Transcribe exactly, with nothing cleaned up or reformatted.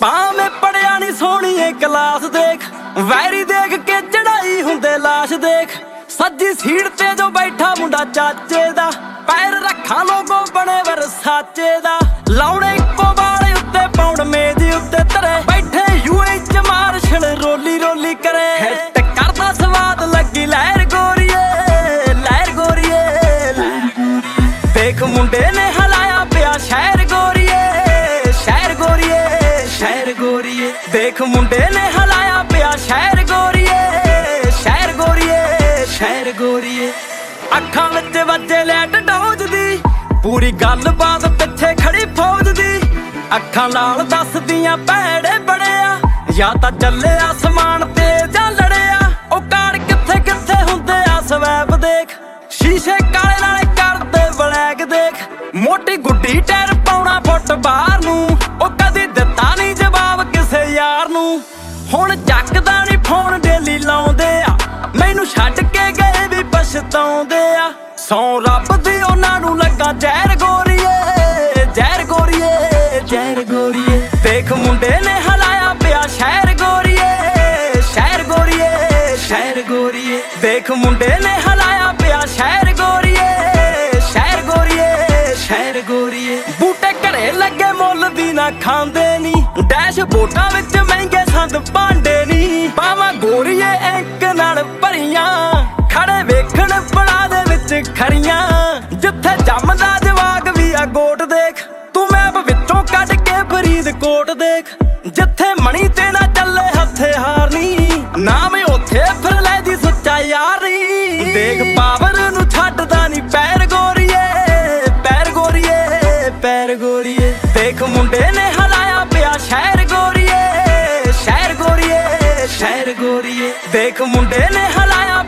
ਭਾਵੇਂ ਪੜਿਆ ਨੀ ਸੋਹਣੀਏ ਕਲਾਸ ਦੇਖ, ਵੈਰੀ ਦੇਖ ਕੇ ਚੜਾਈ ਹੁੰਦੇ ਲਾਸ਼ ਦੇਖ। ਸੱਜੀ ਸੀਟ ਤੇ ਜੋ ਬੈਠਾ ਮੁੰਡਾ ਚਾਚੇ ਦਾ, ਪੈਰ ਰੱਖਾਂ ਲੋਗੋ ਬਣੇ ਵਰਸਾਚੇ ਦਾ। ਲਾਉਣੇ ਇੱਕੋ ਵਾਲੇ ਉੱਤੇ ਪਾਉਣ ਮੇਜ਼ ਉੱਤੇ ਧਰੇ, ਬੈਠੇ ਯੂਏ ਚ ਮਾਰਸ਼ਲ ਰੋਲੀ ਰੋਲੀ ਕਰੇ। ਹਿੱਟ ਕਰਦਾ ਸਵਾਦ ਲੱਗੀ ਲਹਿਰ ਗੋਰੀਏ, ਲਹਿਰ ਗੋਰੀਏ। ਦੇਖ ਮੁੰਡੇ ਨੇ ਹਲਾਇਆ ਪਿਆ ਸ਼ਹਿਰ ਗੋਰੀਏ, ਸ਼ਹਿਰ ਗੋਰੀਏ, ਸ਼ਹਿਰ ਗੋਰੀਏ। ਦੇਖ ਮੁੰਡੇ ਨੇ ਹਲਾਇਆ ਪਿਆ ਸ਼ਹਿਰ ਗੋਰੀਏ, ਸ਼ਹਿਰ ਗੋਰੀਏ, ਸ਼ਹਿਰ ਗੋਰੀਏ। ਅੱਖਾਂ ਵਿੱਚ ਵੱਜੇ ਲੈਟ ਡੋਜ਼ ਦੀ, ਪੂਰੀ ਗੱਲਬਾਤ ਪਿੱਛੇ ਖੜੀ ਫੌਜ ਦੀ। ਅੱਖਾਂ ਨਾਲ ਦੱਸਦੀਆਂ ਭੈੜੇ ਬੜਿਆ, ਜਾਂ ਤਾਂ ਚੱਲੇ ਆਸਮਾਨ ਤੇ ਜਾਂ ਲੜਿਆ। ਉਹ ਕਾਰ ਕਿੱਥੇ ਕਿੱਥੇ ਹੁੰਦੇ ਆ ਸਵੈਪ ਦੇਖ, ਸ਼ੀਸ਼ੇ ਕਾਲੇ ਨਾਲੇ ਕਰਦੇ ਬਲੈਕ ਦੇਖ। ਮੋਟੀ ਗੁੱਡੀ ਟਾਇਰ ਪਾਉਣਾ ਫੁੱਟ ਬਾਹਰ ਨੂੰ, ਉਹ ਕਦੀ ਦਿੱਤਾ ਨੀ ਜਵਾਬ ਕਿਸੇ ਯਾਰ ਨੂੰ। ਹੁਣ ਚੱਕਦਾ ਨੀ ਫੋਨ ਡੇਲੀ ਲਾਉਂਦੇ ਆ, ਮੈਨੂੰ ਛੱਡ ਕੇ ਗਏ ਵੀ ਪਛਤਾਉਂਦੇ ਆ। ਸੌ ਰੱਬ ਦੀ ਉਹਨਾਂ ਨੂੰ ਲੱਗਾ ਜ਼ਹਿਰ ਗੋਰੀਏ, ਜ਼ਹਿਰ ਗੋਰੀਏ, ਜ਼ਹਿਰ ਗੋਰੀਏ। ਦੇਖ ਮੁੰਡੇ ਨੇ ਹਲਾਇਆ ਪਿਆ ਸ਼ਹਿਰ ਗੋਰੀਏ, ਸ਼ਹਿਰ ਗੋਰੀਏ, ਸ਼ਹਿਰ ਗੋਰੀਏ। ਦੇਖ ਮੁੰਡੇ ਨੇ ਹਲਾਇਆ ਪਿਆ ਸ਼ਹਿਰ ਗੋਰੀਏ, ਸ਼ਹਿਰ ਗੋਰੀਏ, ਸ਼ਹਿਰ ਗੋਰੀਏ। ਬੂਟੇ ਘਰੇ ਲੱਗੇ ਮੁੱਲ ਦੀ ਨਾ ਖਾਂਦੇ ਨੀ, ਡੈਸ਼ ਬੋਟਾਂ ਵਿੱਚ ਮਹਿੰਗੇ ਸੰਦ ਭਾਂਡੇ ਨੀ। ਬਾਵਾਂ ਗੋਰੀਏ ਐਂਕ ਨਾਲ ਭਰੀਆਂ, ਖੜੇ ਵੇਖਣ ਬੜਾ ਦੇ ਵਿੱਚ ਖਰੀਆਂ। ਜਿੱਥੇ ਜੰਮਦਾ ਜਵਾਕ ਵੀ ਆ ਗੋਟ ਦੇਖ, ਤੂੰ ਮੈਪ ਵਿੱਚੋਂ ਕੱਢ ਕੇ ਫਰੀਦਕੋਟ ਦੇਖ। ਜਿੱਥੇ ਮਣੀ ਤੇ ਨਾ ਚੱਲੇ ਹਥਿਆਰ ਨੀ, ਨਾਮ ਉੱਥੇ ਫਿਰ ਲੈ ਦੀ ਸੱਚਾ ਯਾਰ ਨੀ। ਦੇਖ ਪਾਵਰ ਨੂੰ ਛੱਡਦਾ ਨੀ ਪੈਰ ਗੋਰੀਏ, ਪੈਰ ਗੋਰੀਏ, ਪੈਰ ਗੋਰੀਏ। ਦੇਖ ਮੁੰਡੇ ਨੇ ਹਲਾਇਆ ਪਿਆ ਸ਼ਹਿਰ ਗੋਰੀਏ, ਸ਼ਹਿਰ ਗੋਰੀਏ, ਸ਼ਹਿਰ ਗੋਰੀਏ। ਦੇਖ ਮੁੰਡੇ ਨੇ ਹਲਾਇਆ